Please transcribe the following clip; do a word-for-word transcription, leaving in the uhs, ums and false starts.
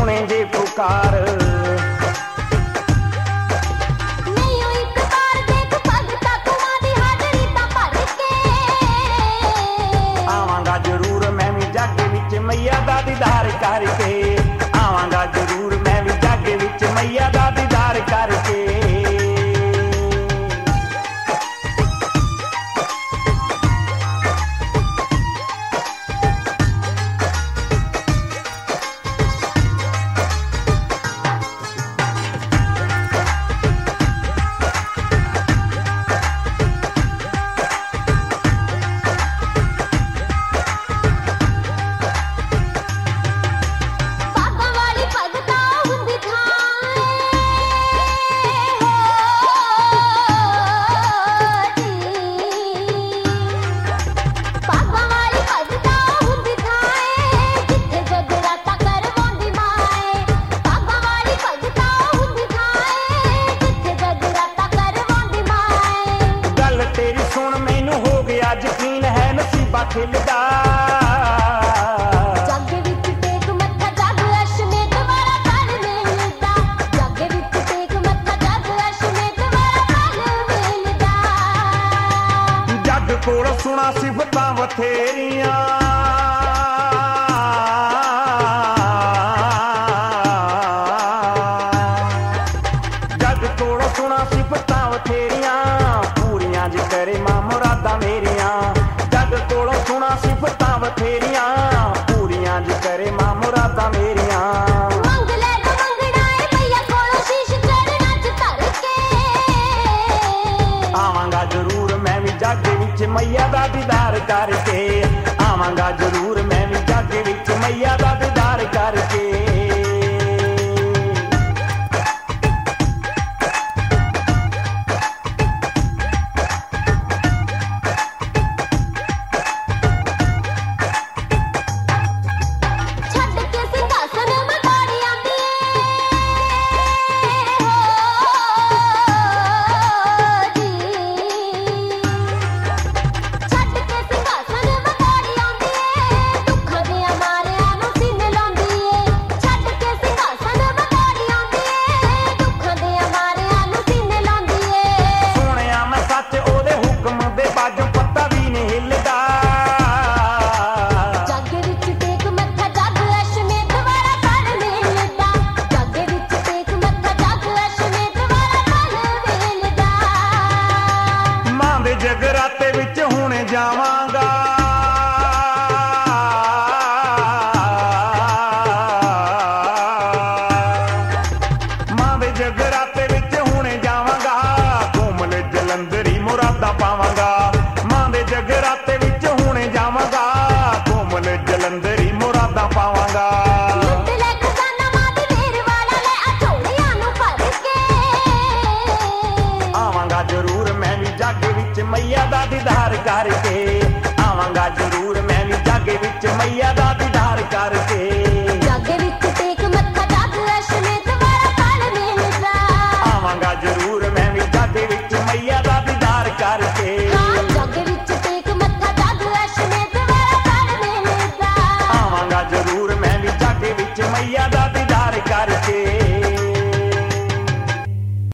ਸੋਹਣੇ ਜੇ ਪੁਕਾਰ। ਆਵਾਂਗਾ ਜ਼ਰੂਰ ਮੈਂ ਵੀ ਜੱਗ ਵਿੱਚ ਮਈਆ ਦਾ ਦੀਦਾਰ ਕਰਕੇ, ਆਵਾਂਗਾ ਜ਼ਰੂਰ ਮੈਂ ਵੀ ਜੱਗ ਵਿੱਚ ਮਈਆ ਦਾ ਦੀਦਾਰ ਕਰਕੇ। ਯਕੀਨ ਹੈ ਨਸੀਬਾ ਖਿਲਦਾ ਜੱਗ ਵਿੱਚ ਟੇਕ ਮੱਥਾ ਜੱਗ ਅਸ਼ਮੇ ਦੁਬਾਰਾ ਕੱਲ ਮਿਲਦਾ। ਜੱਗ ਵਿੱਚ ਟੇਕ ਮੱਥਾ ਜੱਗ ਅਸ਼ਮੇ ਦੁਬਾਰਾ ਕੱਲ ਮਿਲਦਾ। ਜੱਗ ਕੋਲ ਸੁਣਾ ਸਿਫਤਾਂ ਬਥੇਰੀਆਂ, ਜੱਗ ਕੋਲ ਸੁਣਾ ਸਿਫਤਾਂ ਬਥੇਰੀਆਂ, ਪੂਰੀਆਂ ਜਿ ਕਰੇ ਮਾਂ ਮੁਰਾਦਾਂ ਮੇਰੀਆਂ। ਜੱਗ ਕੋਲੋਂ ਸੁਣਾ ਸਿਫਤਾਂ ਬਥੇਰੀਆਂ, ਪੂਰੀਆਂ ਜਿ ਕਰੇ ਮਾਂ ਮੁਰਾਦਾਂ ਮੇਰੀਆਂ। ਮੰਗ ਲੈ ਤੂੰ ਮੰਗਣਾ ਏ ਭਈਆ ਕੋਲੋਂ ਸ਼ੀਸ਼ ਚੜ੍ਹਨਾ ਚ ਧਰ ਕੇ। ਆਵਾਂਗਾ ਜ਼ਰੂਰ ਮੈਂ ਵੀ ਜੱਗ ਵਿੱਚ ਮਈਆ ਦਾ ਦੀਦਾਰ ਕਰਕੇ, ਆਵਾਂਗਾ ਜ਼ਰੂਰ ਮੈਂ ਵੀ ਜੱਗ ਵਿੱਚ ਮਈਆ ਦਾ ਦੀਦਾਰ ਕਰਕੇ। ਜਗਰਾਤੇ ਵਿੱਚ ਹੁਣ ਜਾਵਾਂਗਾ, ਮਾਂ ਦੇ ਜਗਰਾਤੇ ਵਿੱਚ ਹੁਣ ਜਾਵਾਂਗਾ, ਕੋਮਲ ਜਲੰਧਰੀ ਮੁਰਾਦਾਂ ਪਾਵਾਂਗਾ। ਮਾਂ ਦੇ ਜਗਰਾਤੇ ਵਿੱਚ ਹੁਣ ਜਾਵਾਂਗਾ, ਕੋਮਲ ਜਲੰਧਰੀ ਮੁਰਾਦਾਂ ਪਾਵਾਂਗਾ। ਆਵਾਂਗਾ ਜ਼ਰੂਰ ਮੈਂ ਵੀ ਜੱਗ ਵਿੱਚ ਮਈਆ ਦਾ ਦੀਦਾਰ ਕਰਕੇ, ਆਵਾਂਗਾ ਜ਼ਰੂਰ